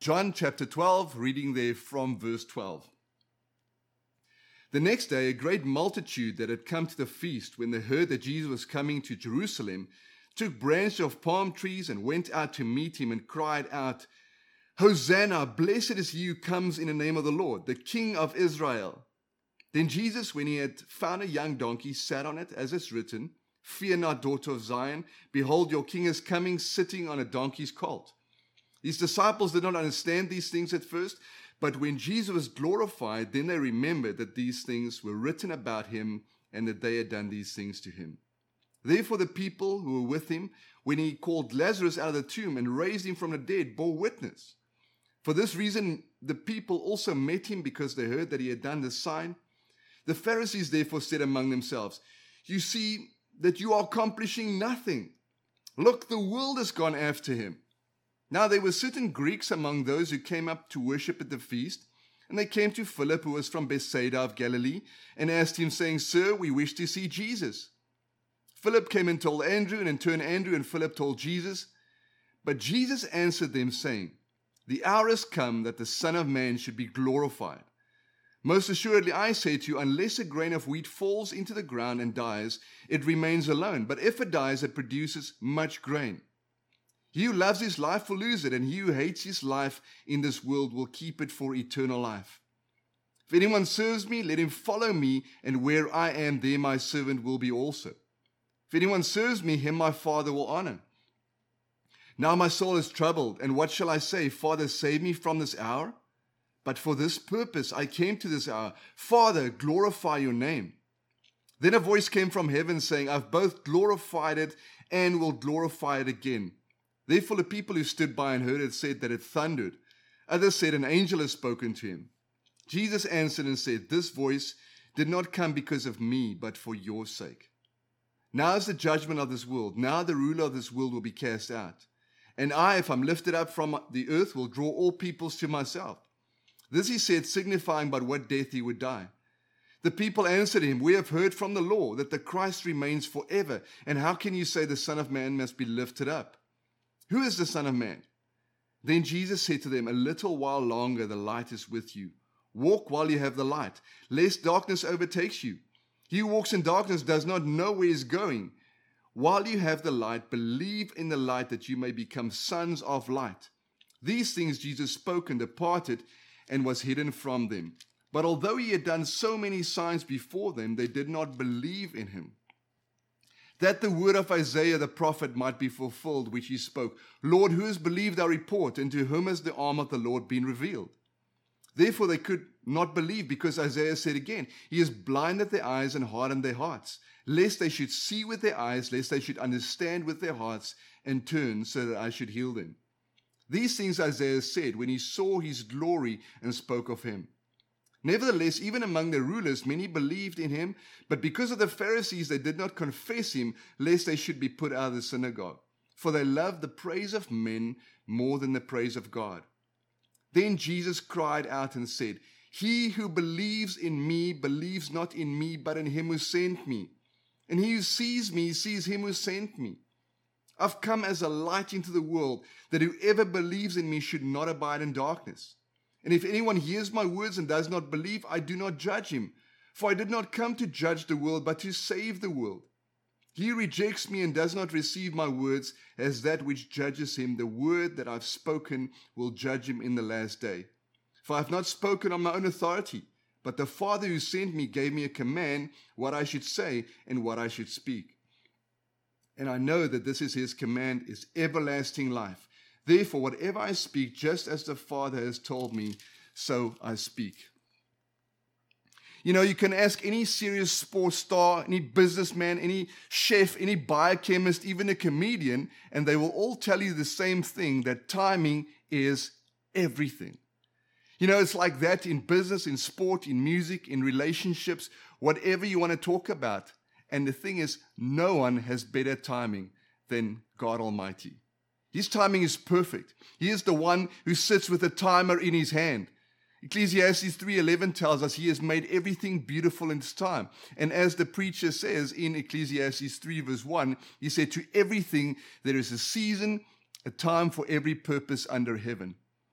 John chapter 12, reading there from verse 12. The next day, a great multitude that had come to the feast, when they heard that Jesus was coming to Jerusalem, took branches of palm trees and went out to meet him and cried out, Hosanna, blessed is he who comes in the name of the Lord, the King of Israel. Then Jesus, when he had found a young donkey, sat on it, as it's written, Fear not, daughter of Zion, behold, your king is coming, sitting on a donkey's colt. His disciples did not understand these things at first, but when Jesus was glorified, then they remembered that these things were written about him and that they had done these things to him. Therefore the people who were with him, when he called Lazarus out of the tomb and raised him from the dead, bore witness. For this reason the people also met him, because they heard that he had done this sign. The Pharisees therefore said among themselves, You see that you are accomplishing nothing. Look, the world has gone after him. Now there were certain Greeks among those who came up to worship at the feast, and they came to Philip, who was from Bethsaida of Galilee, and asked him, saying, Sir, we wish to see Jesus. Philip came and told Andrew, and in turn Andrew and Philip told Jesus. But Jesus answered them, saying, The hour has come that the Son of Man should be glorified. Most assuredly I say to you, unless a grain of wheat falls into the ground and dies, it remains alone. But if it dies, it produces much grain. He who loves his life will lose it, and he who hates his life in this world will keep it for eternal life. If anyone serves me, let him follow me, and where I am, there my servant will be also. If anyone serves me, him my Father will honor. Now my soul is troubled, and what shall I say? Father, save me from this hour? But for this purpose I came to this hour. Father, glorify your name. Then a voice came from heaven saying, I've both glorified it and will glorify it again. Therefore the people who stood by and heard it said that it thundered. Others said, an angel has spoken to him. Jesus answered and said, This voice did not come because of me, but for your sake. Now is the judgment of this world. Now the ruler of this world will be cast out. And I, if I'm lifted up from the earth, will draw all peoples to myself. This he said, signifying by what death he would die. The people answered him, We have heard from the law that the Christ remains forever. And how can you say the Son of Man must be lifted up? Who is the Son of Man? Then Jesus said to them, A little while longer the light is with you. Walk while you have the light, lest darkness overtakes you. He who walks in darkness does not know where he is going. While you have the light, believe in the light, that you may become sons of light. These things Jesus spoke and departed, and was hidden from them. But although he had done so many signs before them, they did not believe in him. That the word of Isaiah the prophet might be fulfilled, which he spoke, Lord, who has believed our report, and to whom has the arm of the Lord been revealed? Therefore they could not believe, because Isaiah said again, He has blinded their eyes and hardened their hearts, lest they should see with their eyes, lest they should understand with their hearts, and turn, so that I should heal them. These things Isaiah said when he saw his glory and spoke of him. Nevertheless, even among the rulers, many believed in him, but because of the Pharisees, they did not confess him, lest they should be put out of the synagogue. For they loved the praise of men more than the praise of God. Then Jesus cried out and said, He who believes in me believes not in me, but in him who sent me. And he who sees me sees him who sent me. I've come as a light into the world, that whoever believes in me should not abide in darkness. And if anyone hears my words and does not believe, I do not judge him. For I did not come to judge the world, but to save the world. He who rejects me and does not receive my words as that which judges him, the word that I've spoken will judge him in the last day. For I have not spoken on my own authority, but the Father who sent me gave me a command what I should say and what I should speak. And I know that this is his command, is everlasting life. Therefore, whatever I speak, just as the Father has told me, so I speak. You know, you can ask any serious sports star, any businessman, any chef, any biochemist, even a comedian, and they will all tell you the same thing, that timing is everything. You know, it's like that in business, in sport, in music, in relationships, whatever you want to talk about. And the thing is, no one has better timing than God Almighty. His timing is perfect. He is the one who sits with a timer in his hand. Ecclesiastes 3:11 tells us he has made everything beautiful in its time. And as the preacher says in Ecclesiastes 3 verse 1, he said, to everything there is a season, a time for every purpose under heaven.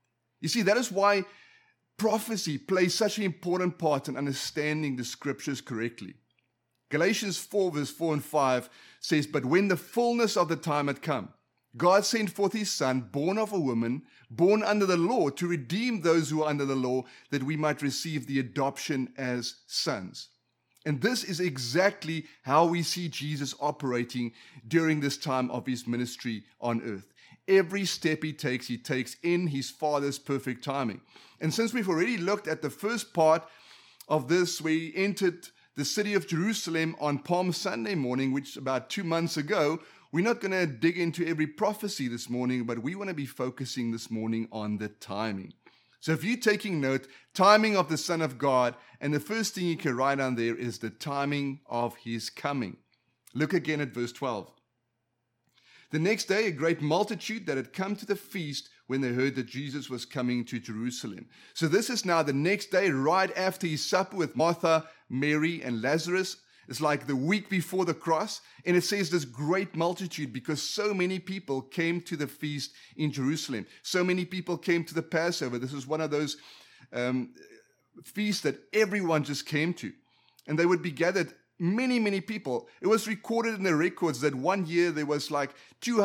You see, that is why prophecy plays such an important part in understanding the scriptures correctly. Galatians 4 verse 4 and 5 says, "But when the fullness of the time had come, God sent forth his Son, born of a woman, born under the law, to redeem those who are under the law, that we might receive the adoption as sons." And this is exactly how we see Jesus operating during this time of his ministry on earth. Every step he takes in his Father's perfect timing. And since we've already looked at the first part of this, we entered the city of Jerusalem on Palm Sunday morning, which is about 2 months ago. We're not going to dig into every prophecy this morning, but we want to be focusing this morning on the timing. So if you're taking note, timing of the Son of God, and the first thing you can write down there is the timing of his coming. Look again at verse 12. "The next day, a great multitude that had come to the feast when they heard that Jesus was coming to Jerusalem." So this is now the next day, right after his supper with Martha, Mary, and Lazarus. It's like the week before the cross. And it says this great multitude because so many people came to the feast in Jerusalem. So many people came to the Passover. This is one of those feasts that everyone just came to. And they would be gathered, many people. It was recorded in the records that one year there was like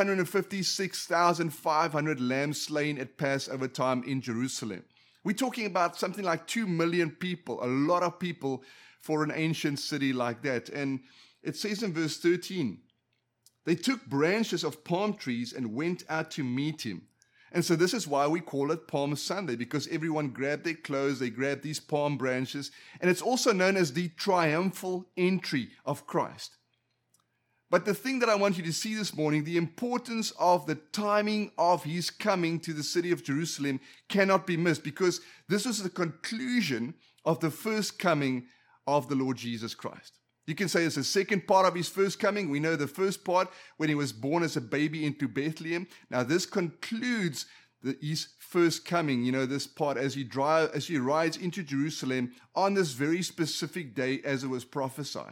256,500 lambs slain at Passover time in Jerusalem. We're talking about something like 2 million people, a lot of people for an ancient city like that. And it says in verse 13, "They took branches of palm trees and went out to meet him." And so this is why we call it Palm Sunday, because everyone grabbed their clothes, they grabbed these palm branches, and it's also known as the triumphal entry of Christ. But the thing that I want you to see this morning, the importance of the timing of his coming to the city of Jerusalem cannot be missed, because this was the conclusion of the first coming of the Lord Jesus Christ. You can say it's the second part of his first coming. We know the first part when he was born as a baby into Bethlehem. Now this concludes his first coming. You know, this part as he rides into Jerusalem on this very specific day as it was prophesied.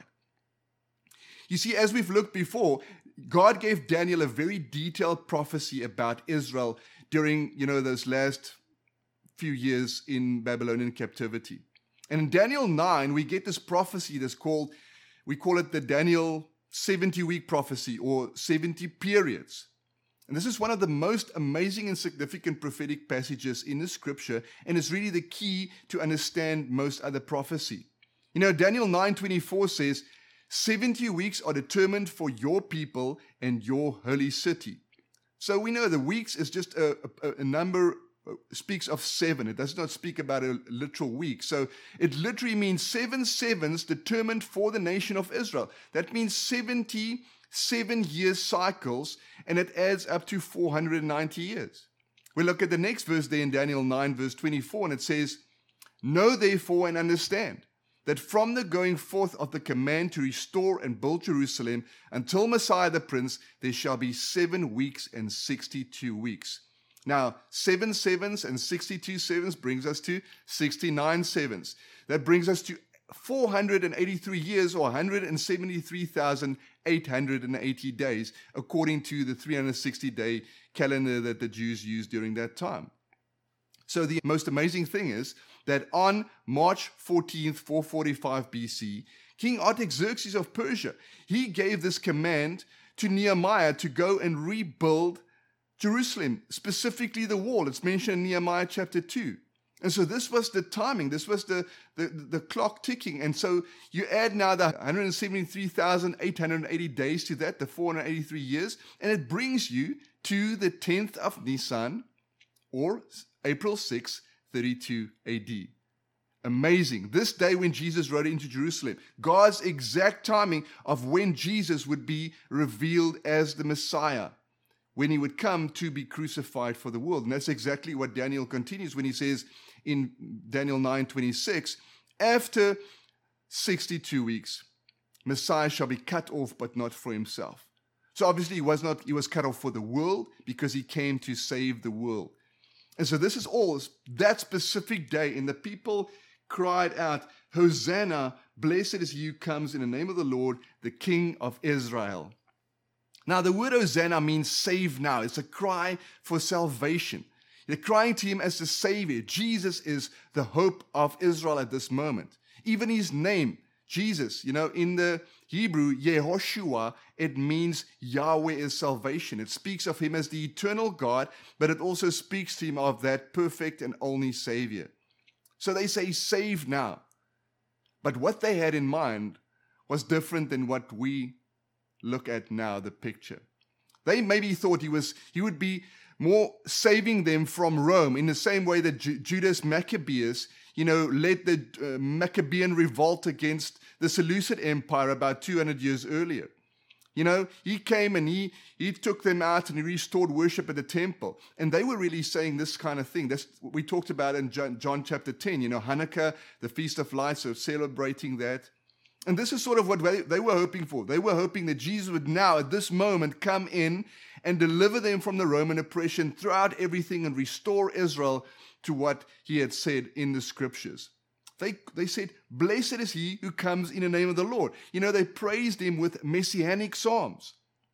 You see, as we've looked before, God gave Daniel a very detailed prophecy about Israel during, those last few years in Babylonian captivity. And in Daniel 9, we get this prophecy we call it the Daniel 70-week prophecy, or 70 periods. And this is one of the most amazing and significant prophetic passages in the scripture, and it's really the key to understand most other prophecy. Daniel 9:24 says, 70 weeks are determined for your people and your holy city. So we know the weeks is just a number, speaks of 7. It does not speak about a literal week. So it literally means 7 sevens determined for the nation of Israel. That means 70 7-year cycles, and it adds up to 490 years. We look at the next verse there in Daniel 9 verse 24, and it says, "Know therefore and understand that from the going forth of the command to restore and build Jerusalem until Messiah the Prince, there shall be 7 weeks and 62 weeks. Now, 7 sevens and 62 sevens brings us to 69 sevens. That brings us to 483 years, or 173,880 days, according to the 360-day calendar that the Jews used during that time. So the most amazing thing is that on March 14th, 445 BC, King Artaxerxes of Persia, he gave this command to Nehemiah to go and rebuild Jerusalem, specifically the wall. It's mentioned in Nehemiah chapter 2. And so this was the timing. This was the clock ticking. And so you add now the 173,880 days to that, the 483 years, and it brings you to the 10th of Nisan, or April 6, 32 AD. Amazing. This day when Jesus rode into Jerusalem, God's exact timing of when Jesus would be revealed as the Messiah, when he would come to be crucified for the world. And that's exactly what Daniel continues when he says in Daniel 9:26, after 62 weeks, Messiah shall be cut off, but not for himself. So obviously he was cut off for the world, because he came to save the world. And so this is all that specific day, and the people cried out, "Hosanna, blessed is he who comes in the name of the Lord, the King of Israel." Now, the word Hosanna means save now. It's a cry for salvation. They're crying to him as the Savior. Jesus is the hope of Israel at this moment. Even his name, Jesus, in the Hebrew, Yehoshua, it means Yahweh is salvation. It speaks of him as the eternal God, but it also speaks to him of that perfect and only Savior. So they say, save now. But what they had in mind was different than what we look at now, the picture. They maybe thought he would be more saving them from Rome in the same way that Judas Maccabeus, led the Maccabean revolt against the Seleucid Empire about 200 years earlier. He came and he took them out and he restored worship at the temple. And they were really saying this kind of thing. That's what we talked about in John chapter 10, Hanukkah, the Feast of Lights, so celebrating that. And this is sort of what they were hoping for. They were hoping that Jesus would now, at this moment, come in and deliver them from the Roman oppression throughout everything and restore Israel to what he had said in the scriptures. They said, blessed is he who comes in the name of the Lord. They praised him with messianic psalms.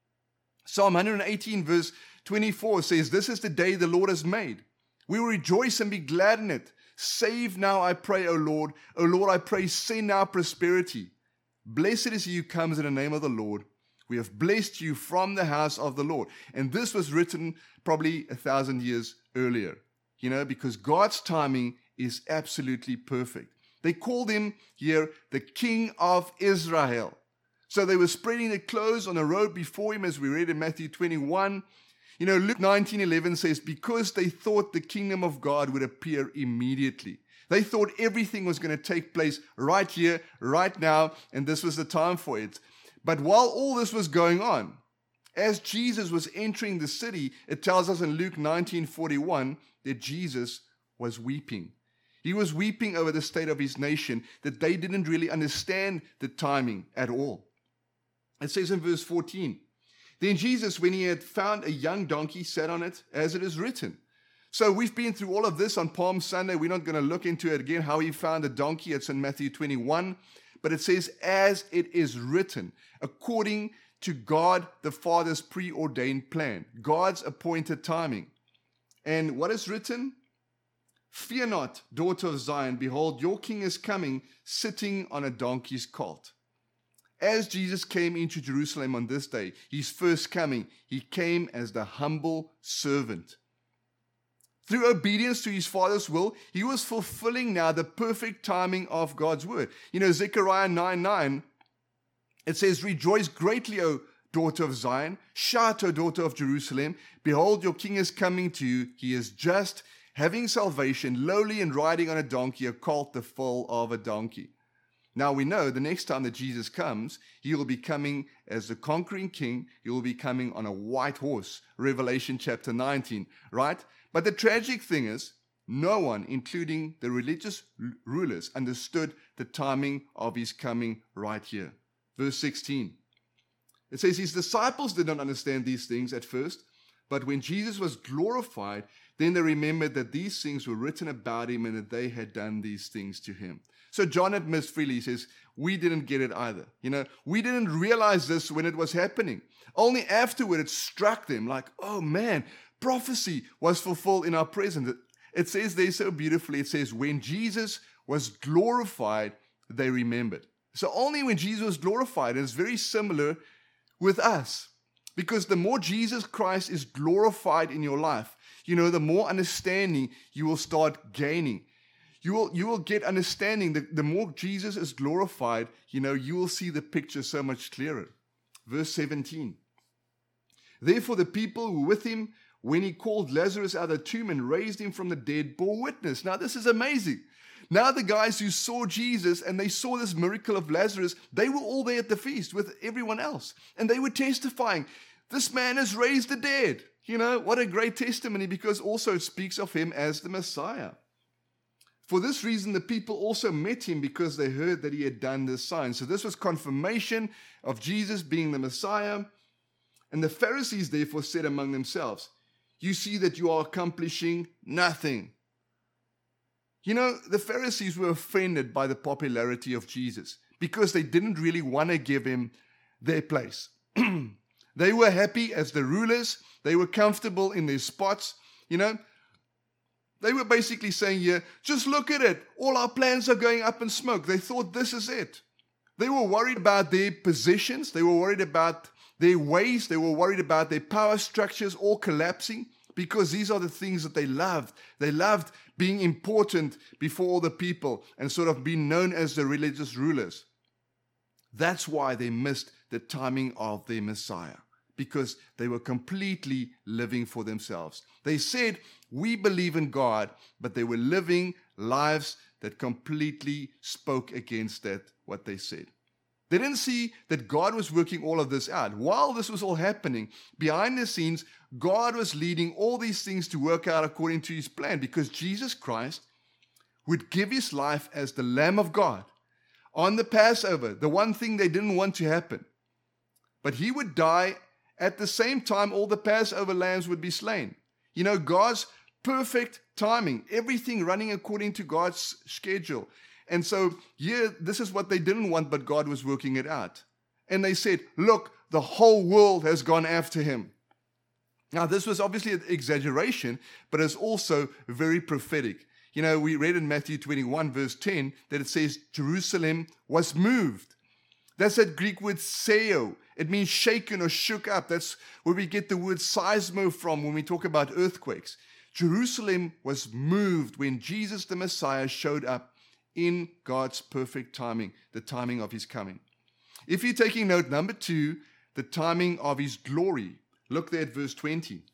Psalm 118 verse 24 says, this is the day the Lord has made. We will rejoice and be glad in it. Save now, I pray, O Lord. O Lord, I pray, send now prosperity. Blessed is he who comes in the name of the Lord. We have blessed you from the house of the Lord. And this was written probably 1,000 years earlier, because God's timing is absolutely perfect. They called him here the King of Israel. So they were spreading their clothes on the road before him, as we read in Matthew 21. Luke 19:11 says, because they thought the kingdom of God would appear immediately. They thought everything was going to take place right here, right now, and this was the time for it. But while all this was going on, as Jesus was entering the city, it tells us in Luke 19:41 that Jesus was weeping. He was weeping over the state of his nation, that they didn't really understand the timing at all. It says in verse 14, then Jesus, when he had found a young donkey, sat on it, as it is written. So we've been through all of this on Palm Sunday. We're not going to look into it again, how he found a donkey. It's in Matthew 21. But it says, as it is written, according to God the Father's preordained plan, God's appointed timing. And what is written? Fear not, daughter of Zion. Behold, your king is coming, sitting on a donkey's colt. As Jesus came into Jerusalem on this day, his first coming, he came as the humble servant. Through obedience to his Father's will, he was fulfilling now the perfect timing of God's word. Zechariah 9:9, it says, rejoice greatly, O daughter of Zion. Shout, O daughter of Jerusalem. Behold, your king is coming to you. He is just, having salvation, lowly and riding on a donkey, a colt, the foal of a donkey. Now we know the next time that Jesus comes, he will be coming as the conquering king. He will be coming on a white horse, Revelation chapter 19, right? But the tragic thing is, no one, including the religious rulers, understood the timing of his coming right here. Verse 16. It says, his disciples did not understand these things at first, but when Jesus was glorified, then they remembered that these things were written about him and that they had done these things to him. So John admits freely, he says, we didn't get it either. We didn't realize this when it was happening. Only afterward it struck them like, oh man, prophecy was fulfilled in our presence. It says there so beautifully, it says, when Jesus was glorified, they remembered. So only when Jesus was glorified, and it's very similar with us. Because the more Jesus Christ is glorified in your life, the more understanding you will start gaining. You will get understanding. The more Jesus is glorified, you will see the picture so much clearer. Verse 17. Therefore the people who were with him, when he called Lazarus out of the tomb and raised him from the dead, bore witness. Now this is amazing. Now the guys who saw Jesus and they saw this miracle of Lazarus, they were all there at the feast with everyone else. And they were testifying, this man has raised the dead. What a great testimony, because also it speaks of him as the Messiah. For this reason, the people also met him because they heard that he had done this sign. So this was confirmation of Jesus being the Messiah. And the Pharisees therefore said among themselves, you see that you are accomplishing nothing. The Pharisees were offended by the popularity of Jesus because they didn't really want to give him their place. They were happy as the rulers. They were comfortable in their spots. They were basically saying here, just look at it. All our plans are going up in smoke. They thought this is it. They were worried about their positions. They were worried about their ways. They were worried about their power structures all collapsing, because these are the things that they loved. They loved being important before all the people and sort of being known as the religious rulers. That's why they missed the timing of their Messiah, because they were completely living for themselves. They said, we believe in God, but they were living lives that completely spoke against that, what they said. They didn't see that God was working all of this out. While this was all happening, behind the scenes, God was leading all these things to work out according to his plan, because Jesus Christ would give his life as the Lamb of God on the Passover, the one thing they didn't want to happen. But he would die at the same time all the Passover lambs would be slain. You know, God's perfect timing, everything running according to God's schedule. And so here, this is what they didn't want, but God was working it out. And they said, look, the whole world has gone after him. Now, this was obviously an exaggeration, but it's also very prophetic. You know, we read in Matthew 21, verse 10, that it says Jerusalem was moved. That's that Greek word seo. It means shaken or shook up. That's where we get the word seismo from when we talk about earthquakes. Jerusalem was moved when Jesus the Messiah showed up in God's perfect timing, the timing of his coming. If you're taking note, number 2, the timing of his glory. Look there at verse 20.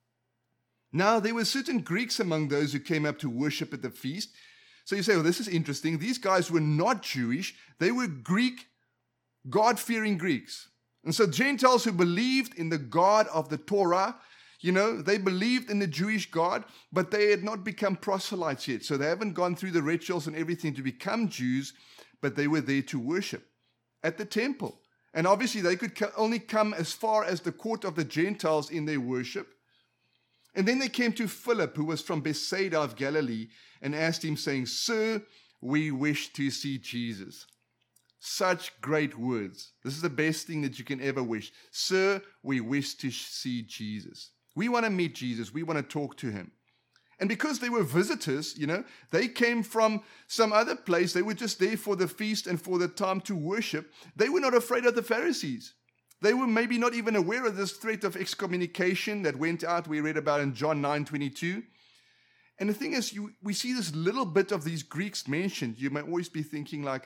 Now there were certain Greeks among those who came up to worship at the feast. So you say, well, this is interesting. These guys were not Jewish. They were Greek, God-fearing Greeks. And so Gentiles who believed in the God of the Torah, you know, they believed in the Jewish God, but they had not become proselytes yet. So they haven't gone through the rituals and everything to become Jews, but they were there to worship at the temple. And obviously they could only come as far as the court of the Gentiles in their worship. And then they came to Philip, who was from Bethsaida of Galilee, and asked him, saying, Sir, we wish to see Jesus. Such great words. This is the best thing that you can ever wish. Sir, we wish to see Jesus. We want to meet Jesus. We want to talk to him. And because they were visitors, you know, they came from some other place. They were just there for the feast and for the time to worship. They were not afraid of the Pharisees. They were maybe not even aware of this threat of excommunication that went out, we read about in John 9:22. And the thing is, we see this little bit of these Greeks mentioned. You might always be thinking like,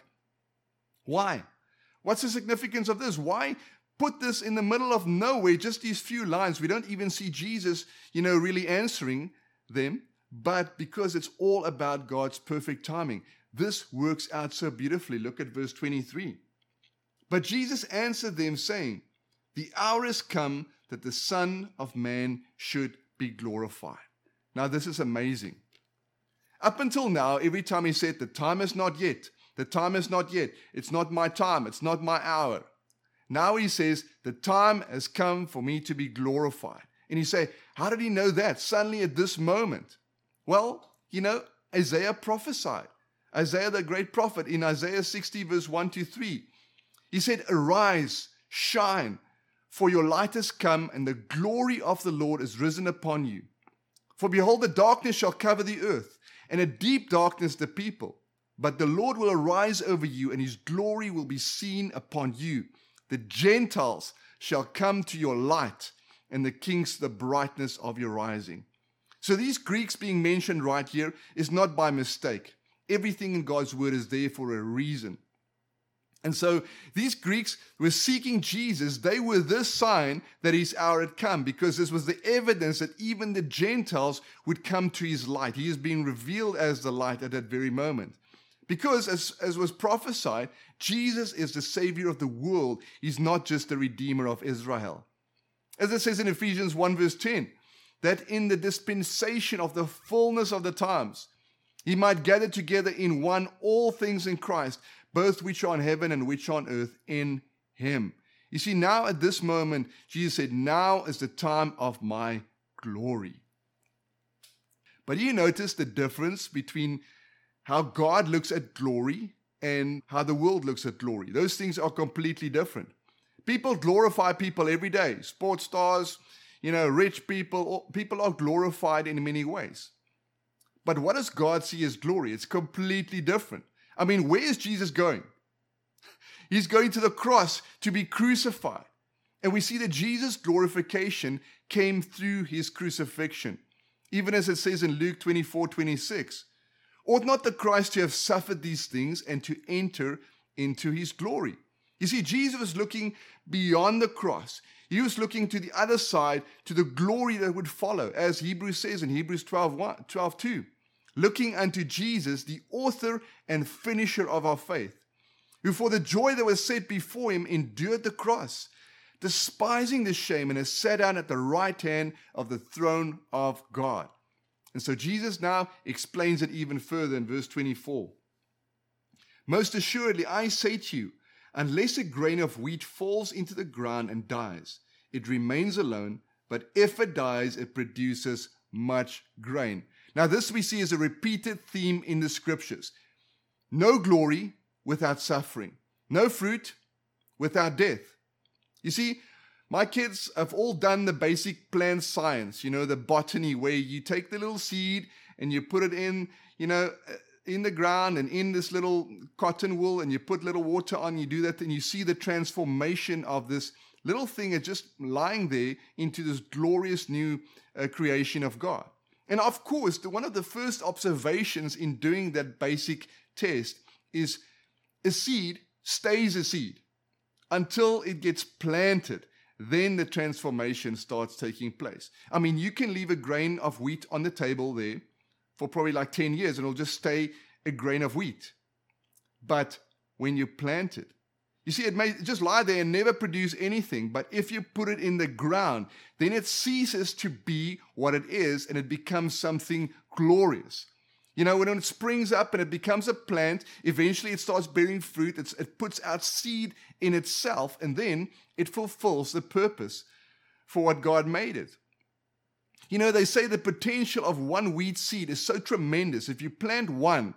why? What's the significance of this? Why put this in the middle of nowhere, just these few lines? We don't even see Jesus, you know, really answering them, but because it's all about God's perfect timing. This works out so beautifully. Look at verse 23. But Jesus answered them, saying, the hour has come that the Son of Man should be glorified. Now, this is amazing. Up until now, every time he said, the time is not yet. The time is not yet. It's not my time. It's not my hour. Now he says, the time has come for me to be glorified. And you say, how did he know that suddenly at this moment? Well, you know, Isaiah prophesied. Isaiah, the great prophet, in Isaiah 60, verse 1-3. He said, arise, shine, for your light has come, and the glory of the Lord is risen upon you. For behold, the darkness shall cover the earth, and a deep darkness the people. But the Lord will arise over you, and his glory will be seen upon you. The Gentiles shall come to your light, and the kings the brightness of your rising. So these Greeks being mentioned right here is not by mistake. Everything in God's word is there for a reason. And so these Greeks were seeking Jesus. They were the sign that his hour had come, because this was the evidence that even the Gentiles would come to his light. He is being revealed as the light at that very moment. Because as was prophesied, Jesus is the Savior of the world. He's not just the Redeemer of Israel. As it says in Ephesians 1 verse 10, that in the dispensation of the fullness of the times, he might gather together in one all things in Christ, both which are in heaven and which are on earth in him. You see, now at this moment, Jesus said, now is the time of my glory. But you notice the difference between how God looks at glory and how the world looks at glory. Those things are completely different. People glorify people every day. Sports stars, rich people are glorified in many ways. But what does God see as glory? It's completely different. I mean, where is Jesus going? He's going to the cross to be crucified. And we see that Jesus' glorification came through his crucifixion. Even as it says in Luke 24:26, ought not the Christ to have suffered these things and to enter into his glory? You see, Jesus was looking beyond the cross. He was looking to the other side, to the glory that would follow, as Hebrews says in Hebrews 12:2. Looking unto Jesus, the author and finisher of our faith, who for the joy that was set before him endured the cross, despising the shame, and has sat down at the right hand of the throne of God. And so Jesus now explains it even further in verse 24. Most assuredly, I say to you, unless a grain of wheat falls into the ground and dies, it remains alone, but if it dies, it produces much grain. Now, this we see as a repeated theme in the scriptures. No glory without suffering. No fruit without death. You see, my kids have all done the basic plant science, the botany, where you take the little seed and you put it in, in the ground and in this little cotton wool, and you put little water on, you do that, and you see the transformation of this little thing that's just lying there into this glorious new creation of God. And of course, one of the first observations in doing that basic test is a seed stays a seed until it gets planted. Then the transformation starts taking place. I mean, you can leave a grain of wheat on the table there for probably like 10 years and it'll just stay a grain of wheat. But when you plant it, you see, it may just lie there and never produce anything. But if you put it in the ground, then it ceases to be what it is and it becomes something glorious. When it springs up and it becomes a plant, eventually it starts bearing fruit. It puts out seed in itself, and then it fulfills the purpose for what God made it. They say the potential of one wheat seed is so tremendous. If you plant one,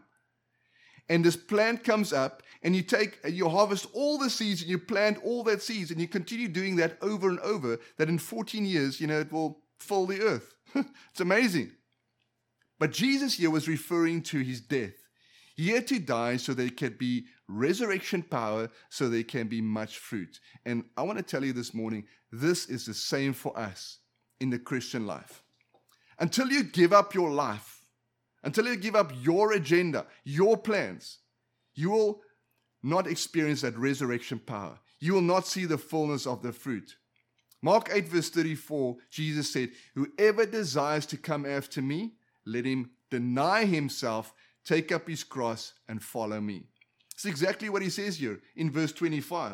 and this plant comes up, and you harvest all the seeds, and you plant all that seeds, and you continue doing that over and over, that in 14 years, it will fill the earth. It's amazing. But Jesus here was referring to his death. He had to die so there can be resurrection power, so there can be much fruit. And I want to tell you this morning, this is the same for us in the Christian life. Until you give up your life, until you give up your agenda, your plans, you will not experience that resurrection power. You will not see the fullness of the fruit. Mark 8 verse 34, Jesus said, whoever desires to come after me, let him deny himself, take up his cross, and follow me. It's exactly what he says here in verse 25.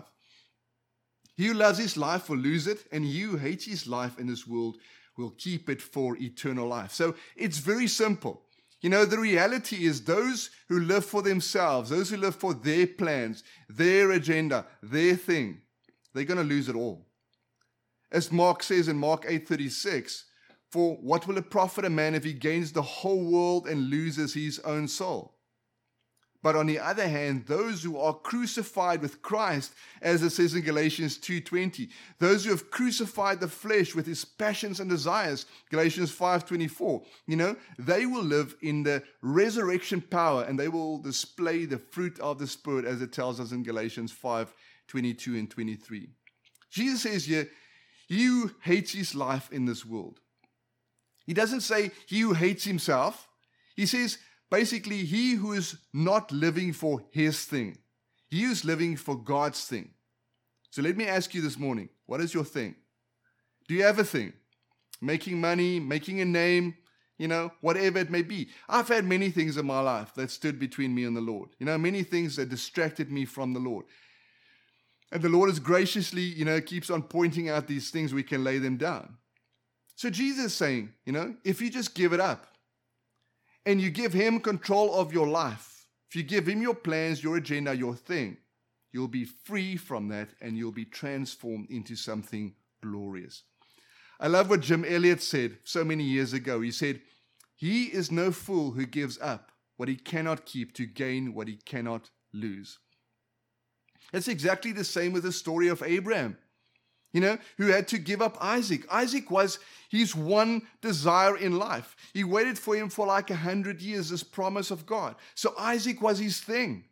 He who loves his life will lose it, and he who hates his life in this world will keep it for eternal life. So it's very simple. The reality is those who live for themselves, those who live for their plans, their agenda, their thing, they're going to lose it all. As Mark says in Mark 8:36, for what will it profit a man if he gains the whole world and loses his own soul? But on the other hand, those who are crucified with Christ, as it says in Galatians 2:20, those who have crucified the flesh with its passions and desires, Galatians 5:24, they will live in the resurrection power and they will display the fruit of the Spirit, as it tells us in Galatians 5:22 and 23. Jesus says here, he who hates his life in this world. He doesn't say he who hates himself. He says basically he who is not living for his thing. He who is living for God's thing. So let me ask you this morning, what is your thing? Do you have a thing? Making money, making a name, whatever it may be. I've had many things in my life that stood between me and the Lord. Many things that distracted me from the Lord. And the Lord is graciously, keeps on pointing out these things, we can lay them down. So Jesus is saying, if you just give it up and you give him control of your life, if you give him your plans, your agenda, your thing, you'll be free from that and you'll be transformed into something glorious. I love what Jim Elliot said so many years ago. He said, he is no fool who gives up what he cannot keep to gain what he cannot lose. It's exactly the same with the story of Abraham. who had to give up Isaac. Isaac was his one desire in life. He waited for him for like 100 years, this promise of God. So Isaac was his thing.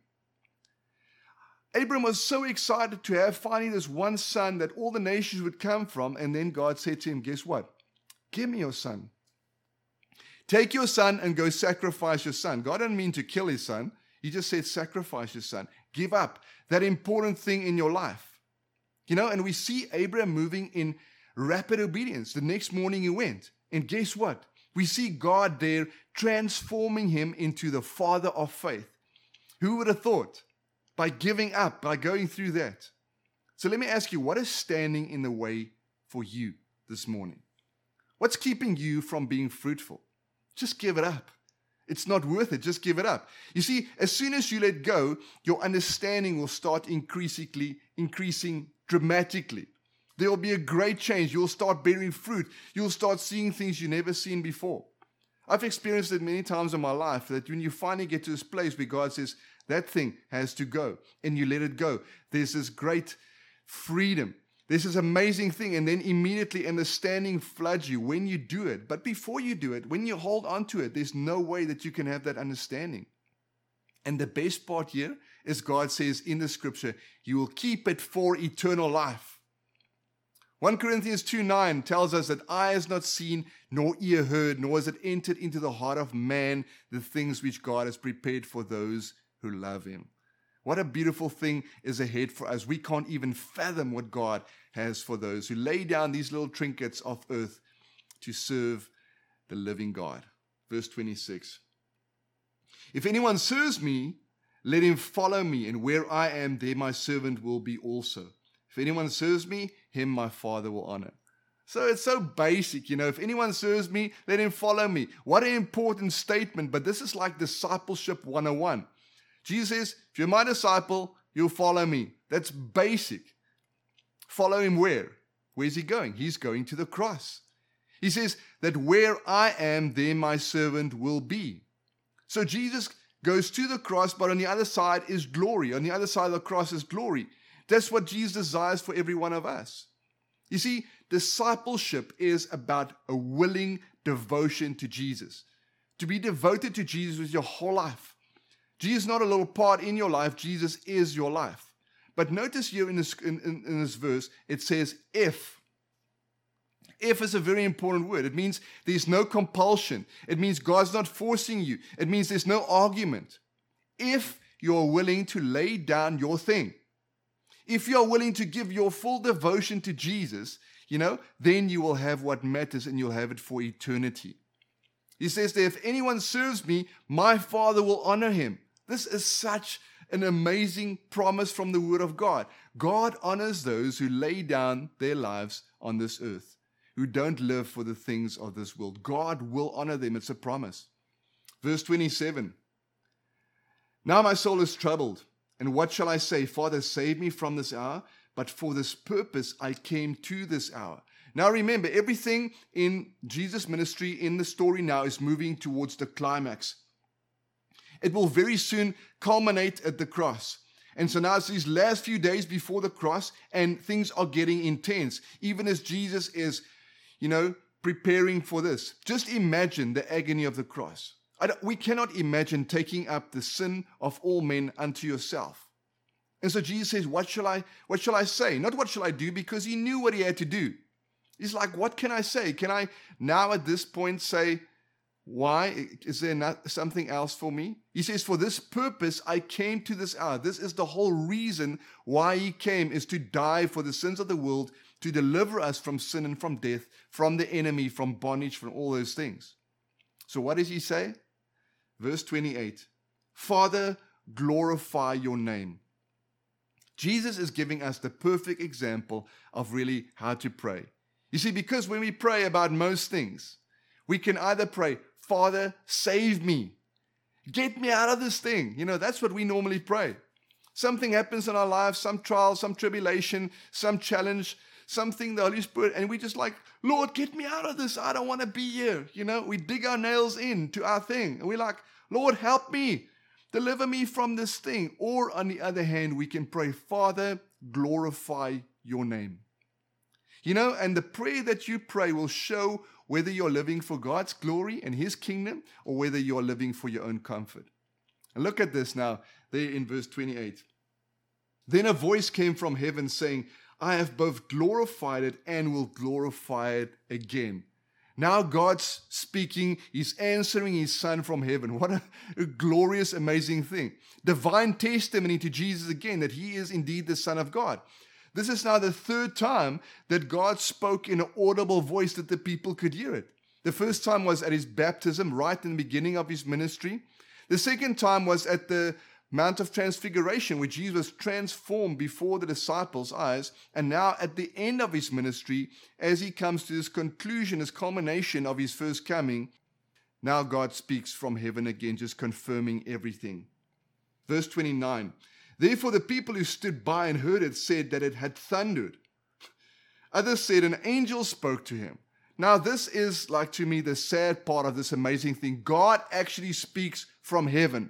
Abraham was so excited to have finally this one son that all the nations would come from. And then God said to him, guess what? Give me your son. Take your son and go sacrifice your son. God didn't mean to kill his son. He just said, sacrifice your son. Give up that important thing in your life. And we see Abraham moving in rapid obedience. The next morning he went. And guess what? We see God there transforming him into the father of faith. Who would have thought? By giving up, by going through that. So let me ask you, what is standing in the way for you this morning? What's keeping you from being fruitful? Just give it up. It's not worth it. Just give it up. You see, as soon as you let go, your understanding will start increasing dramatically. There will be a great change. You'll start bearing fruit. You'll start seeing things you've never seen before. I've experienced it many times in my life that when you finally get to this place where God says, that thing has to go, and you let it go, there's this great freedom. There's this amazing thing, and then immediately understanding floods you when you do it. But before you do it, when you hold on to it, there's no way that you can have that understanding. And the best part here is God says in the scripture, you will keep it for eternal life. 1 Corinthians 2:9 tells us that eye has not seen, nor ear heard, nor has it entered into the heart of man the things which God has prepared for those who love him. What a beautiful thing is ahead for us. We can't even fathom what God has for those who lay down these little trinkets of earth to serve the living God. Verse 26. If anyone serves me, let him follow me, and where I am, there my servant will be also. If anyone serves me, him my Father will honor. So it's so basic, if anyone serves me, let him follow me. What an important statement, but this is like discipleship 101. Jesus says, if you're my disciple, you'll follow me. That's basic. Follow him where? Where's he going? He's going to the cross. He says that where I am, there my servant will be. So Jesus goes to the cross, but on the other side is glory. On the other side of the cross is glory. That's what Jesus desires for every one of us. You see, discipleship is about a willing devotion to Jesus. To be devoted to Jesus with your whole life. Jesus is not a little part in your life. Jesus is your life. But notice here in this verse, it says if. If is a very important word. It means there's no compulsion. It means God's not forcing you. It means there's no argument. If you're willing to lay down your thing. If you're willing to give your full devotion to Jesus, then you will have what matters and you'll have it for eternity. He says that if anyone serves me, my Father will honor him. This is such an amazing promise from the Word of God. God honors those who lay down their lives on this earth, who don't live for the things of this world. God will honor them. It's a promise. Verse 27. Now my soul is troubled, and what shall I say? Father, save me from this hour, but for this purpose I came to this hour. Now remember, everything in Jesus' ministry in the story now is moving towards the climax. It will very soon culminate at the cross. And so now it's these last few days before the cross, and things are getting intense, even as Jesus is, preparing for this. Just imagine the agony of the cross. We cannot imagine taking up the sin of all men unto yourself. And so Jesus says, what shall I say? Not what shall I do, because he knew what he had to do. He's like, what can I say? Can I now at this point say, why? Is there not something else for me? He says, for this purpose I came to this hour. This is the whole reason why he came, is to die for the sins of the world, to deliver us from sin and from death, from the enemy, from bondage, from all those things. So what does he say? Verse 28, Father, glorify your name. Jesus is giving us the perfect example of really how to pray. You see, because when we pray about most things, we can either pray, Father, save me. Get me out of this thing. That's what we normally pray. Something happens in our lives, some trial, some tribulation, some challenge, something, the Holy Spirit, and we just like, Lord, get me out of this. I don't want to be here. We dig our nails into our thing. And we're like, Lord, help me. Deliver me from this thing. Or on the other hand, we can pray, Father, glorify your name. And the prayer that you pray will show whether you're living for God's glory and His kingdom or whether you're living for your own comfort. And look at this now, there in verse 28. Then a voice came from heaven saying, I have both glorified it and will glorify it again. Now God's speaking, He's answering His Son from heaven. What a glorious, amazing thing. Divine testimony to Jesus again, that He is indeed the Son of God. This is now the third time that God spoke in an audible voice that the people could hear it. The first time was at His baptism, right in the beginning of His ministry. The second time was at the Mount of Transfiguration, where Jesus was transformed before the disciples' eyes. And now at the end of His ministry, as He comes to this conclusion, this culmination of His first coming, now God speaks from heaven again, just confirming everything. Verse 29, therefore the people who stood by and heard it said that it had thundered. Others said an angel spoke to him. Now this is, like to me, the sad part of this amazing thing. God actually speaks from heaven.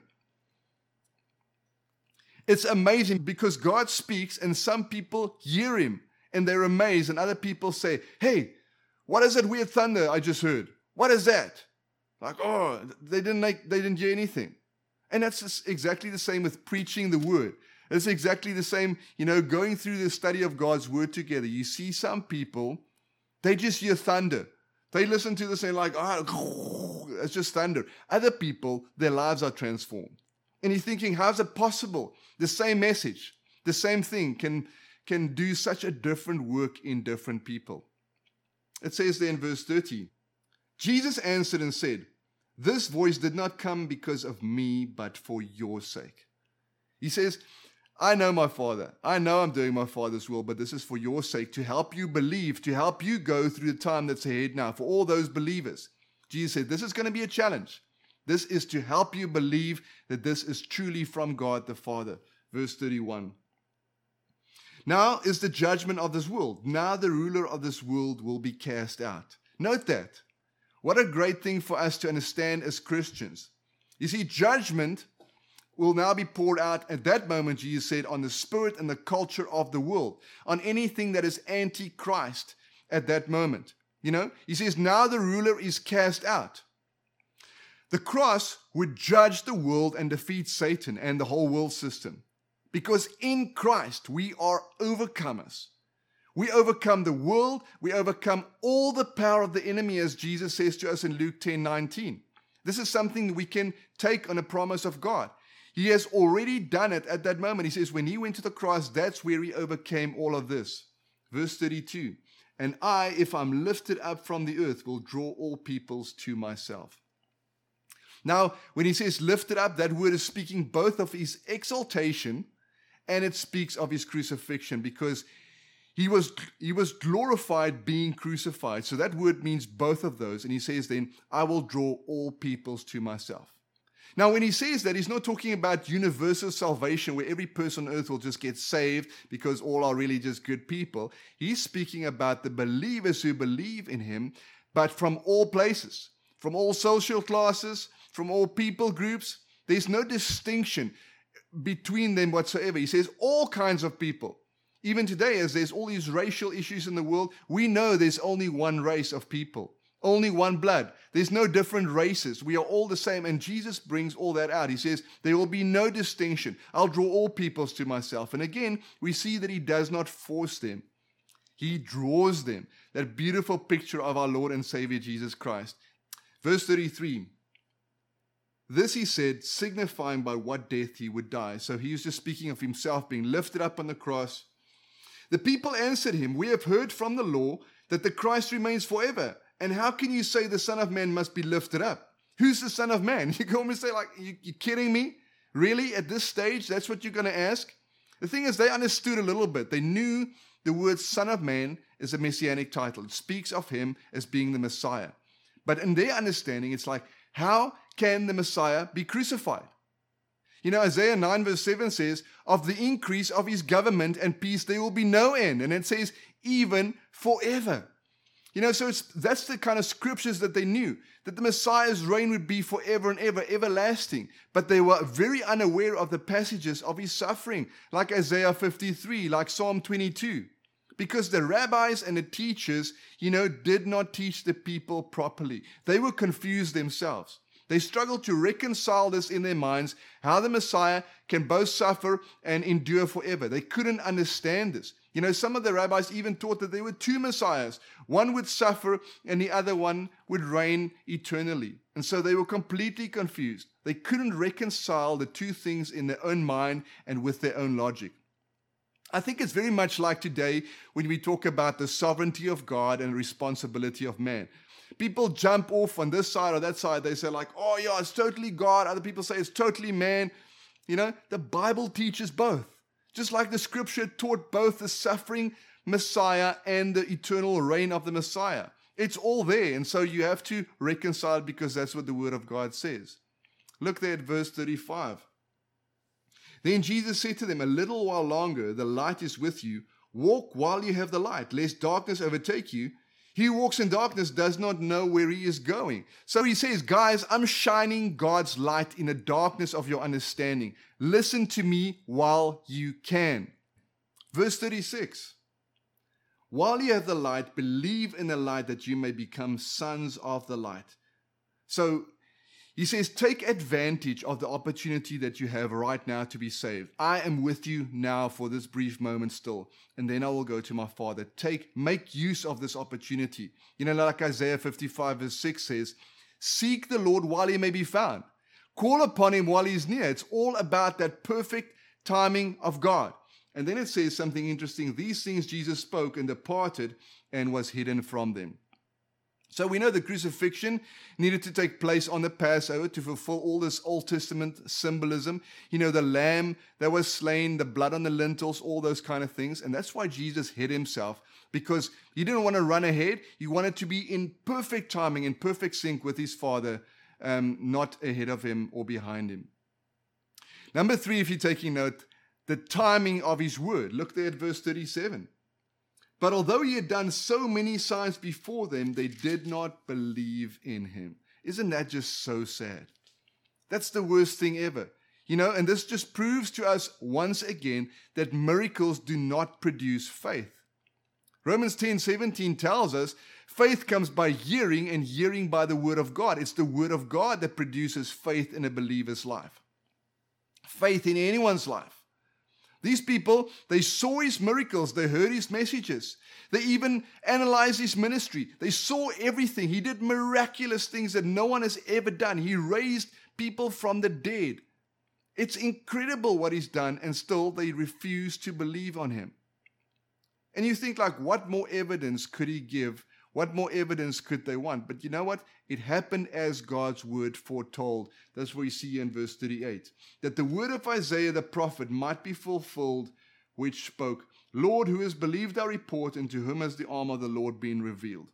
It's amazing because God speaks and some people hear Him and they're amazed, and other people say, hey, what is that weird thunder I just heard? What is that? Like, oh, they didn't hear anything. And that's exactly the same with preaching the word. It's exactly the same, going through the study of God's word together. You see some people, they just hear thunder. They listen to this and they're like, oh, it's just thunder. Other people, their lives are transformed. And you're thinking, how's it possible? The same message, the same thing can do such a different work in different people. It says there in verse 30, Jesus answered and said, this voice did not come because of me, but for your sake. He says, I know my Father. I know I'm doing my Father's will, but this is for your sake, to help you believe, to help you go through the time that's ahead now, for all those believers. Jesus said, this is going to be a challenge. This is to help you believe that this is truly from God the Father. Verse 31. Now is the judgment of this world. Now the ruler of this world will be cast out. Note that. What a great thing for us to understand as Christians. You see, judgment will now be poured out at that moment, Jesus said, on the spirit and the culture of the world, on anything that is anti-Christ at that moment. He says, now the ruler is cast out. The cross would judge the world and defeat Satan and the whole world system. Because in Christ, we are overcomers. We overcome the world. We overcome all the power of the enemy, as Jesus says to us in Luke 10:19. This is something we can take on a promise of God. He has already done it at that moment. He says when He went to the cross, that's where He overcame all of this. Verse 32, and I, if I'm lifted up from the earth, will draw all peoples to myself. Now, when He says lifted up, that word is speaking both of His exaltation and it speaks of His crucifixion, because He was glorified being crucified. So that word means both of those. And He says then, I will draw all peoples to myself. Now, when He says that, He's not talking about universal salvation where every person on earth will just get saved because all are really just good people. He's speaking about the believers who believe in Him, but from all places, from all social classes, from all people groups. There's no distinction between them whatsoever. He says all kinds of people. Even today, as there's all these racial issues in the world, we know there's only one race of people, only one blood. There's no different races. We are all the same. And Jesus brings all that out. He says, there will be no distinction. I'll draw all peoples to myself. And again, we see that He does not force them. He draws them. That beautiful picture of our Lord and Savior, Jesus Christ. Verse 33. This He said, signifying by what death He would die. So He was just speaking of Himself being lifted up on the cross. The people answered Him, we have heard from the law that the Christ remains forever. And how can you say the Son of Man must be lifted up? Who's the Son of Man? You go and say, like, you kidding me? Really? At this stage, that's what you're going to ask? The thing is, they understood a little bit. They knew the word Son of Man is a messianic title. It speaks of Him as being the Messiah. But in their understanding, it's like, how can the Messiah be crucified? Isaiah 9 verse 7 says, of the increase of His government and peace there will be no end. And it says, even forever. So that's the kind of scriptures that they knew, that the Messiah's reign would be forever and ever, everlasting. But they were very unaware of the passages of His suffering, like Isaiah 53, like Psalm 22. Because the rabbis and the teachers, did not teach the people properly. They were confused themselves. They struggled to reconcile this in their minds, how the Messiah can both suffer and endure forever. They couldn't understand this. Some of the rabbis even taught that there were two Messiahs. One would suffer and the other one would reign eternally. And so they were completely confused. They couldn't reconcile the two things in their own mind and with their own logic. I think it's very much like today when we talk about the sovereignty of God and responsibility of man. People jump off on this side or that side. They say like, oh yeah, it's totally God. Other people say it's totally man. The Bible teaches both. Just like the scripture taught both the suffering Messiah and the eternal reign of the Messiah. It's all there. And so you have to reconcile because that's what the word of God says. Look there at verse 35. Then Jesus said to them, a little while longer, the light is with you. Walk while you have the light, lest darkness overtake you. He who walks in darkness does not know where he is going. So he says, guys, I'm shining God's light in the darkness of your understanding. Listen to me while you can. Verse 36. While you have the light, believe in the light that you may become sons of the light. So he says, take advantage of the opportunity that you have right now to be saved. I am with you now for this brief moment still, and then I will go to my Father. Make use of this opportunity. Like Isaiah 55 verse 6 says, seek the Lord while he may be found. Call upon him while he's near. It's all about that perfect timing of God. And then it says something interesting. These things Jesus spoke and departed and was hidden from them. So we know the crucifixion needed to take place on the Passover to fulfill all this Old Testament symbolism. The lamb that was slain, the blood on the lintels, all those kind of things. And that's why Jesus hid himself, because he didn't want to run ahead. He wanted to be in perfect timing, in perfect sync with his Father, not ahead of him or behind him. Number 3, if you're taking note, the timing of his word. Look there at verse 37. But although he had done so many signs before them, they did not believe in him. Isn't that just so sad? That's the worst thing ever. And this just proves to us once again that miracles do not produce faith. Romans 10:17 tells us faith comes by hearing and hearing by the word of God. It's the word of God that produces faith in a believer's life. Faith in anyone's life. These people, they saw his miracles. They heard his messages. They even analyzed his ministry. They saw everything. He did miraculous things that no one has ever done. He raised people from the dead. It's incredible what he's done, and still they refuse to believe on him. And you think, like, what more evidence could he give? What more evidence could they want? But you know what? It happened as God's word foretold. That's what we see in verse 38. That the word of Isaiah the prophet might be fulfilled, which spoke, Lord, who has believed our report, and to whom has the arm of the Lord been revealed?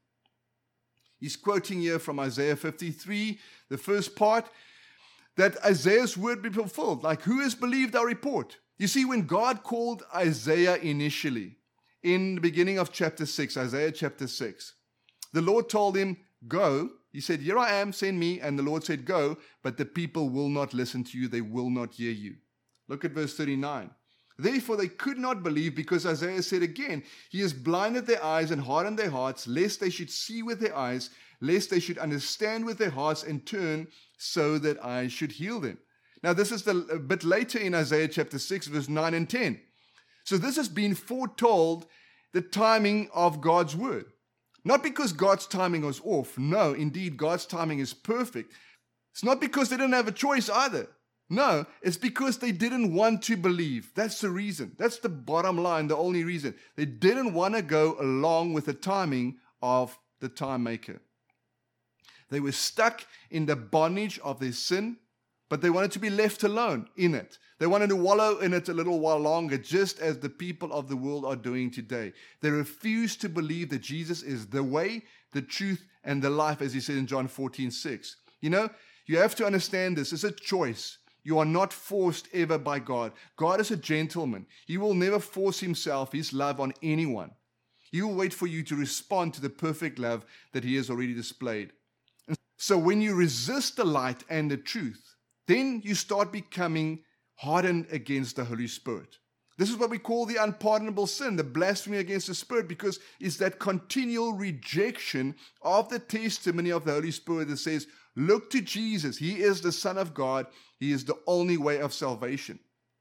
He's quoting here from Isaiah 53, the first part, that Isaiah's word be fulfilled. Like, who has believed our report? You see, when God called Isaiah initially, in the beginning of chapter 6, Isaiah chapter 6, the Lord told him, go. He said, here I am, send me. And the Lord said, go, but the people will not listen to you. They will not hear you. Look at verse 39. Therefore they could not believe, because Isaiah said again, he has blinded their eyes and hardened their hearts, lest they should see with their eyes, lest they should understand with their hearts and turn, so that I should heal them. Now this is a bit later in Isaiah chapter 6, verse 9 and 10. So this has been foretold, the timing of God's word. Not because God's timing was off. No, indeed, God's timing is perfect. It's not because they didn't have a choice either. No, it's because they didn't want to believe. That's the reason. That's the bottom line, the only reason. They didn't want to go along with the timing of the time maker. They were stuck in the bondage of their sin, but they wanted to be left alone in it. They wanted to wallow in it a little while longer, just as the people of the world are doing today. They refuse to believe that Jesus is the way, the truth, and the life, as he said in John 14:6. You have to understand this. It's a choice. You are not forced ever by God. God is a gentleman. He will never force himself, his love on anyone. He will wait for you to respond to the perfect love that he has already displayed. And so when you resist the light and the truth, then you start becoming hardened against the Holy Spirit. This is what we call the unpardonable sin, the blasphemy against the Spirit, because it's that continual rejection of the testimony of the Holy Spirit that says, look to Jesus. He is the Son of God. He is the only way of salvation.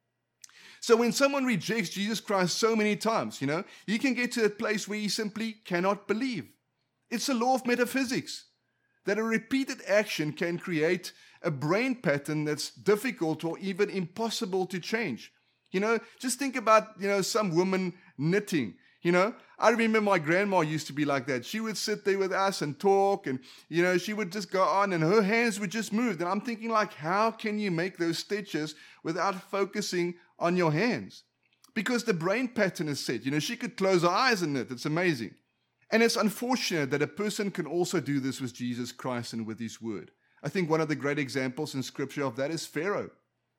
So when someone rejects Jesus Christ so many times, he can get to a place where he simply cannot believe. It's a law of metaphysics that a repeated action can create a brain pattern that's difficult or even impossible to change. Just think about, some woman knitting. I remember my grandma used to be like that. She would sit there with us and talk, and, she would just go on and her hands would just move. And I'm thinking, like, how can you make those stitches without focusing on your hands? Because the brain pattern is set. She could close her eyes and knit. It's amazing. And it's unfortunate that a person can also do this with Jesus Christ and with His Word. I think one of the great examples in Scripture of that is Pharaoh.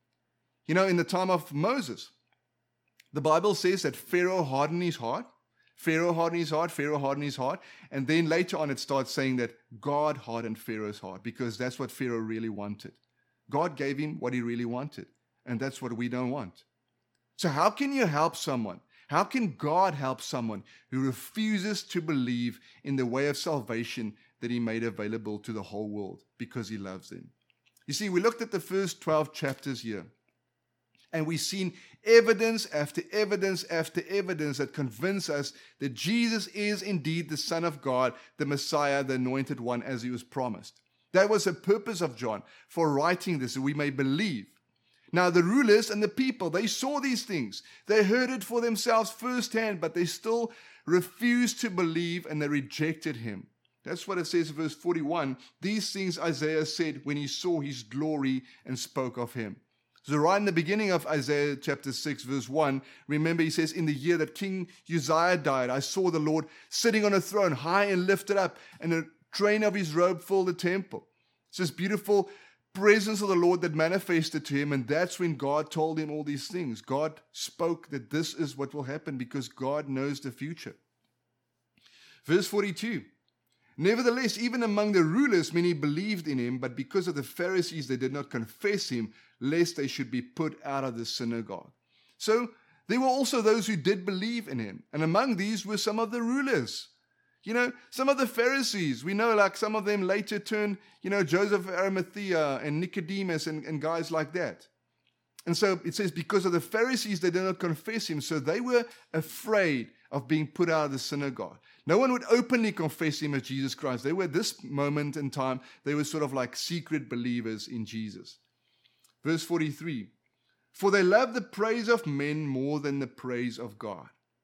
In the time of Moses, the Bible says that Pharaoh hardened his heart. Pharaoh hardened his heart. Pharaoh hardened his heart. And then later on it starts saying that God hardened Pharaoh's heart, because that's what Pharaoh really wanted. God gave him what he really wanted. And that's what we don't want. So how can you help someone? How can God help someone who refuses to believe in the way of salvation that He made available to the whole world because He loves them? You see, we looked at the first 12 chapters here. And we've seen evidence after evidence after evidence that convince us that Jesus is indeed the Son of God, the Messiah, the Anointed One, as He was promised. That was the purpose of John for writing this, that we may believe. Now, the rulers and the people, they saw these things. They heard it for themselves firsthand, but they still refused to believe and they rejected Him. That's what it says in verse 41. These things Isaiah said when he saw His glory and spoke of Him. So right in the beginning of Isaiah chapter 6, verse 1, remember he says, in the year that King Uzziah died, I saw the Lord sitting on a throne, high and lifted up, and the train of His robe filled the temple. It's this beautiful presence of the Lord that manifested to him, and that's when God told him all these things. God spoke that this is what will happen because God knows the future. Verse 42. Nevertheless, even among the rulers, many believed in Him, but because of the Pharisees, they did not confess Him, lest they should be put out of the synagogue. So there were also those who did believe in Him, and among these were some of the rulers. Some of the Pharisees, we know, like some of them later turned, Joseph of Arimathea and Nicodemus and guys like that. And so it says, because of the Pharisees, they did not confess Him, so they were afraid of being put out of the synagogue. No one would openly confess Him as Jesus Christ. They were, at this moment in time, they were sort of like secret believers in Jesus. Verse 43, for they love the praise of men more than the praise of God.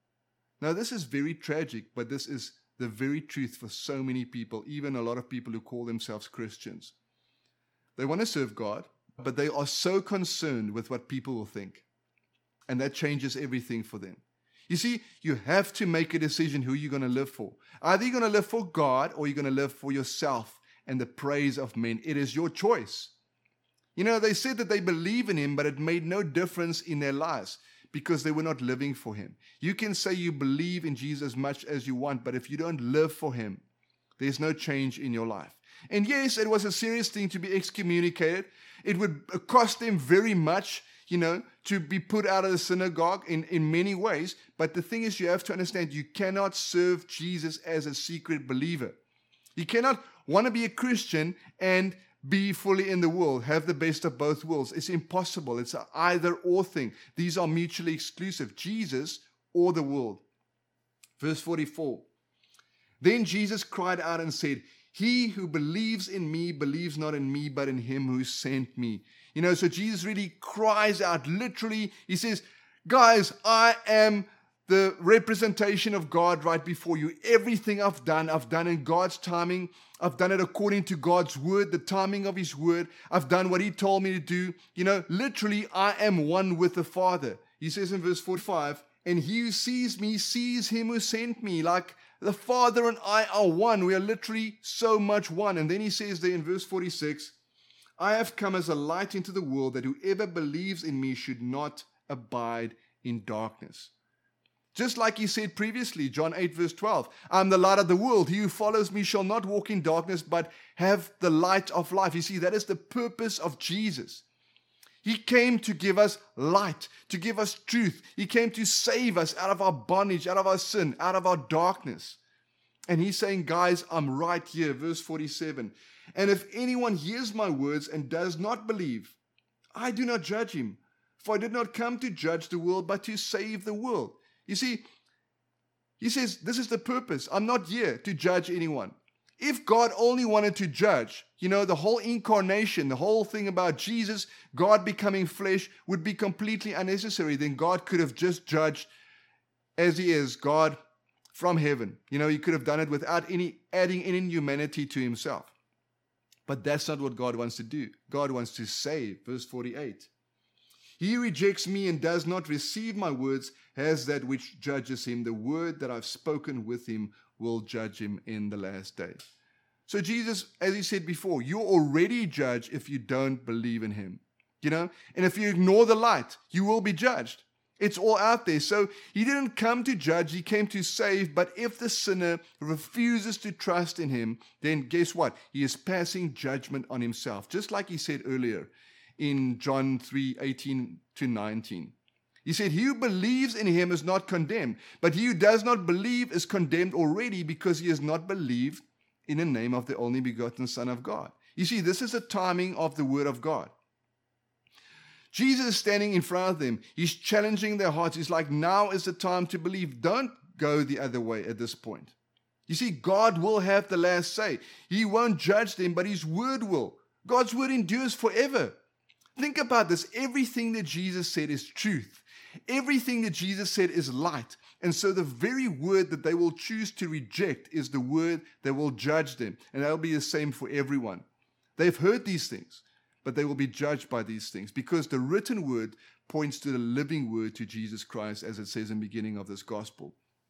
Now this is very tragic, but this is the very truth for so many people, even a lot of people who call themselves Christians. They want to serve God, but they are so concerned with what people will think. And that changes everything for them. You see, you have to make a decision who you're going to live for. Either you're going to live for God or you're going to live for yourself and the praise of men. It is your choice. They said that they believe in Him, but it made no difference in their lives because they were not living for Him. You can say you believe in Jesus as much as you want, but if you don't live for Him, there's no change in your life. And yes, it was a serious thing to be excommunicated. It would cost them very much, to be put out of the synagogue in many ways. But the thing is, you have to understand, you cannot serve Jesus as a secret believer. You cannot want to be a Christian and be fully in the world, have the best of both worlds. It's impossible. It's an either or thing. These are mutually exclusive, Jesus or the world. Verse 44. Then Jesus cried out and said, he who believes in me believes not in me, but in Him who sent me. So Jesus really cries out, literally, He says, guys, I am the representation of God right before you. Everything I've done in God's timing. I've done it according to God's word, the timing of His word. I've done what He told me to do. Literally, I am one with the Father. He says in verse 45, and he who sees me sees Him who sent me. Like the Father and I are one. We are literally so much one. And then He says there in verse 46, I have come as a light into the world, that whoever believes in me should not abide in darkness. Just like He said previously, John 8 verse 12, I am the light of the world. He who follows me shall not walk in darkness, but have the light of life. You see, that is the purpose of Jesus. He came to give us light, to give us truth. He came to save us out of our bondage, out of our sin, out of our darkness. And he's saying, guys, I'm right here. Verse 47. And if anyone hears my words and does not believe, I do not judge him. For I did not come to judge the world, but to save the world. You see, he says, this is the purpose. I'm not here to judge anyone. If God only wanted to judge, the whole incarnation, the whole thing about Jesus, God becoming flesh, would be completely unnecessary. Then God could have just judged as he is, God from heaven. He could have done it without adding any humanity to himself. But that's not what God wants to do. God wants to save. Verse 48. He who rejects me and does not receive my words has that which judges him. The word that I've spoken with him will judge him in the last day. So Jesus, as he said before, you're already judged if you don't believe in him. And if you ignore the light, you will be judged. It's all out there. So he didn't come to judge, he came to save. But if the sinner refuses to trust in him, then guess what? He is passing judgment on himself. Just like he said earlier in John 3:18-19. He said, he who believes in him is not condemned, but he who does not believe is condemned already because he has not believed in the name of the only begotten Son of God. You see, this is the timing of the word of God. Jesus is standing in front of them. He's challenging their hearts. He's like, now is the time to believe. Don't go the other way at this point. You see, God will have the last say. He won't judge them, but his word will. God's word endures forever. Think about this. Everything that Jesus said is truth. Everything that Jesus said is light. And so the very word that they will choose to reject is the word that will judge them. And that will be the same for everyone. They've heard these things, but they will be judged by these things because the written word points to the living word, to Jesus Christ, as it says in the beginning of this gospel.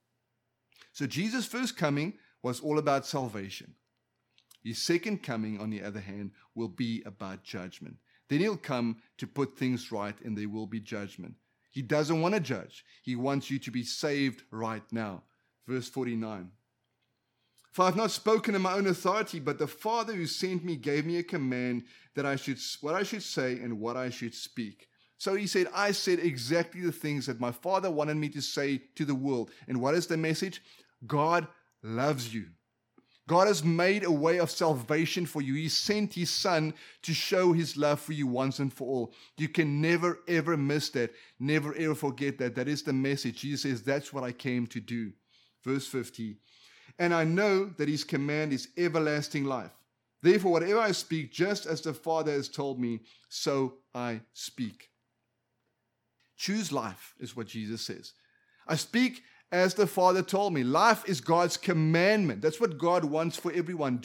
So Jesus' first coming was all about salvation. His second coming, on the other hand, will be about judgment. Then he'll come to put things right and there will be judgment. He doesn't want to judge. He wants you to be saved right now. Verse 49. For I have not spoken in my own authority, but the Father who sent me gave me a command that what I should say and what I should speak. So he said, I said exactly the things that my Father wanted me to say to the world. And what is the message? God loves you. God has made a way of salvation for you. He sent his Son to show his love for you once and for all. You can never, ever miss that. Never, ever forget that. That is the message. Jesus says, that's what I came to do. Verse 50. And I know that his command is everlasting life. Therefore, whatever I speak, just as the Father has told me, so I speak. Choose life, is what Jesus says. I speak as the Father told me. Life is God's commandment. That's what God wants for everyone.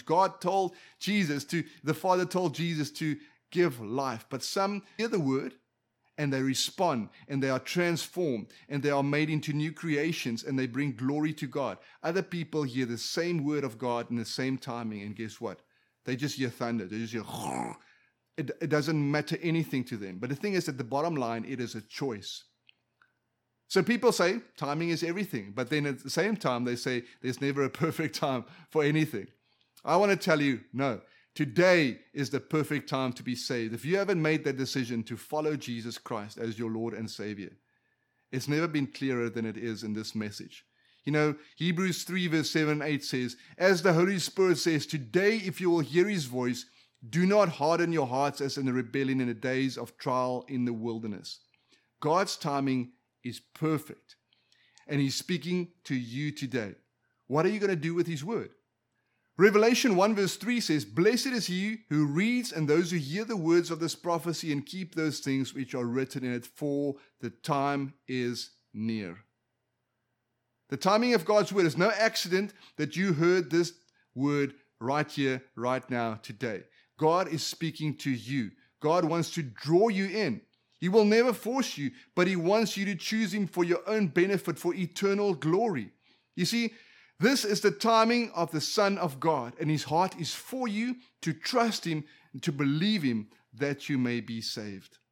The Father told Jesus to give life. But some hear the word and they respond and they are transformed and they are made into new creations and they bring glory to God. Other people hear the same word of God in the same timing, and guess what? They just hear thunder. They just hear it doesn't matter anything to them. But the thing is, at the bottom line, it is a choice. So people say timing is everything, but then at the same time they say there's never a perfect time for anything. I want to tell you, no, today is the perfect time to be saved. If you haven't made that decision to follow Jesus Christ as your Lord and Savior, it's never been clearer than it is in this message. Hebrews 3 verse 7 and 8 says, as the Holy Spirit says, today if you will hear his voice, do not harden your hearts as in the rebellion in the days of trial in the wilderness. God's timing is perfect. And he's speaking to you today. What are you going to do with his word? Revelation 1 verse 3 says, blessed is he who reads and those who hear the words of this prophecy and keep those things which are written in it, for the time is near. The timing of God's word is no accident that you heard this word right here, right now, today. God is speaking to you. God wants to draw you in. He will never force you, but he wants you to choose him for your own benefit, for eternal glory. You see, this is the timing of the Son of God, and his heart is for you to trust him and to believe him that you may be saved.